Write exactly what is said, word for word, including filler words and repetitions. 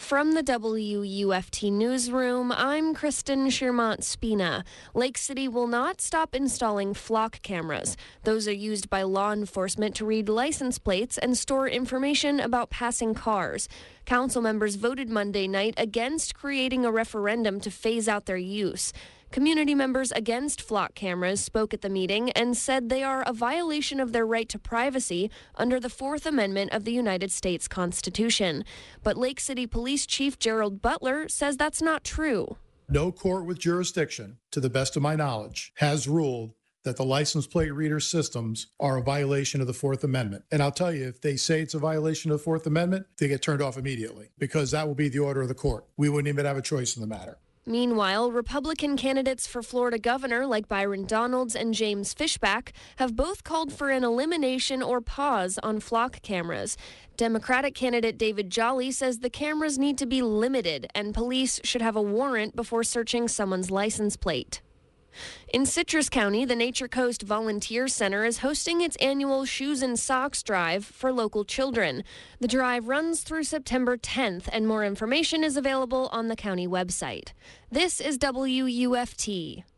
From the W U F T newsroom, I'm Kristen Shermont-Spina. Lake City will not stop installing flock cameras. Those are used by law enforcement to read license plates and store information about passing cars. Council members voted Monday night against creating a referendum to phase out their use. Community members against flock cameras spoke at the meeting and said they are a violation of their right to privacy under the Fourth Amendment of the United States Constitution. But Lake City Police Chief Gerald Butler says that's not true. No court with jurisdiction, to the best of my knowledge, has ruled that the license plate reader systems are a violation of the Fourth Amendment. And I'll tell you, if they say it's a violation of the Fourth Amendment, they get turned off immediately, because that will be the order of the court. We wouldn't even have a choice in the matter. Meanwhile, Republican candidates for Florida governor like Byron Donalds and James Fishback have both called for an elimination or pause on flock cameras. Democratic candidate David Jolly says the cameras need to be limited and police should have a warrant before searching someone's license plate. In Citrus County, the Nature Coast Volunteer Center is hosting its annual Shoes and Socks Drive for local children. The drive runs through September tenth, and more information is available on the county website. This is W U F T.